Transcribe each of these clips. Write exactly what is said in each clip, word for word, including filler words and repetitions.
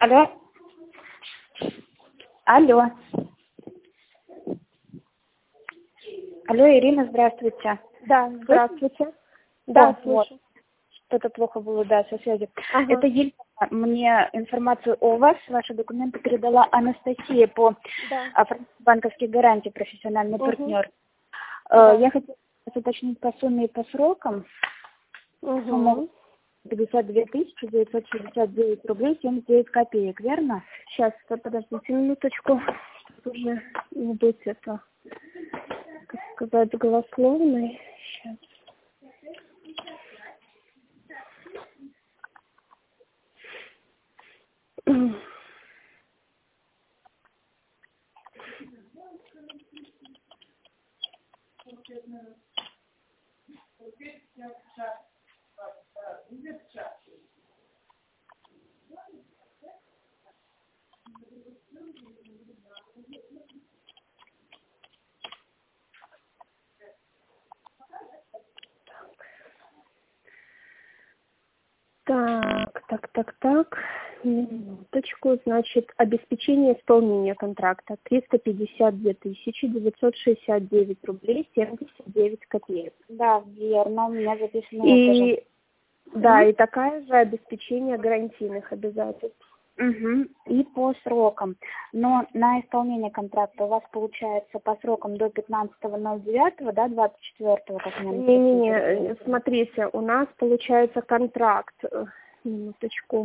Алло. Алло. Алло, Ирина, здравствуйте. Да, здравствуйте. Вы? Да, О, слушаю. вот. Что-то плохо было, да, со связью. Ага. Это Елена. Мне информацию о вас, ваши документы передала Анастасия по Да. банковских гарантий, профессиональный Угу. партнер. Да. Я хотела уточнить по сумме и по срокам. Угу. Сумма пятьдесят две тысячи девятьсот шестьдесят девять рублей семьдесят девять копеек, верно? Сейчас, подождите минуточку. Тут уже не быть это, как сказать, голословной. Сейчас. Так, так, так, так. Минуточку. Значит, обеспечение исполнения контракта триста пятьдесят две тысячи девятьсот шестьдесят девять рублей семьдесят девять копеек. Да, верно, у меня записано И тоже. да, Угу. и такая же обеспечение гарантийных обязательств. Угу. И по срокам. Но на исполнение контракта у вас получается по срокам до пятнадцатого ноль девятого, да, двадцать четвёртого, как мне написано. Не-не-не, смотрите, у нас получается контракт. Минуточку.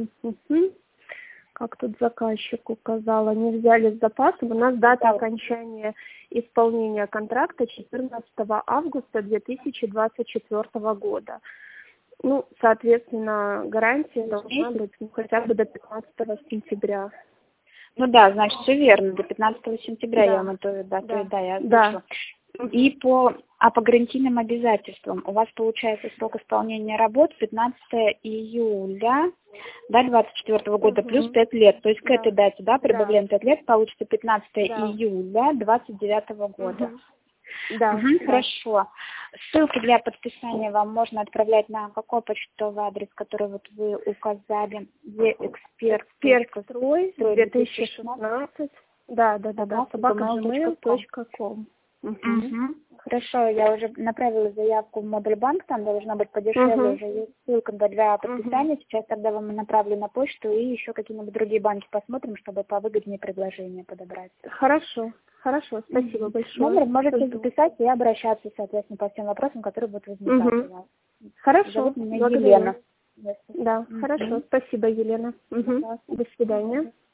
Как тут заказчик указал, они взяли с запасом. У нас дата Да. окончания исполнения контракта четырнадцатого августа две тысячи двадцать четвёртого года. Ну, соответственно, гарантия должна быть ну, хотя бы до пятнадцатого сентября. Ну да, значит, все верно. До пятнадцатого сентября Да. я вам эту дату, Да. да, я Да. озвучила. И по, а по гарантийным обязательствам у вас получается срок исполнения работ пятнадцатого июля, да, двадцать четвёртого года, Угу. плюс пять лет. То есть к Да. этой дате, да, прибавляем пять лет, получится пятнадцатого Да. июля двадцать девятого года. Угу. Да. Угу, Да. хорошо. Ссылки для подписания вам можно отправлять на какой почтовый адрес, который вот вы указали? Эксперт. Эксперт-строй две тысячи шестнадцать. Да, да, да, да. собака джимейл точка ком. Угу. Хорошо, я уже направила заявку в модуль банк, там должна быть подешевле, Угу. уже есть ссылка для подписания. Угу. Сейчас тогда вам направлю на почту и еще какие-нибудь другие банки посмотрим, чтобы повыгоднее предложение подобрать. Хорошо, хорошо, спасибо угу. большое. Номер можете Жду. записать и обращаться, соответственно, по всем вопросам, которые будут возникать угу. у вас. Хорошо, Зовут меня благодарю. Елена. Да, угу. Хорошо, спасибо, Елена. Угу. До свидания.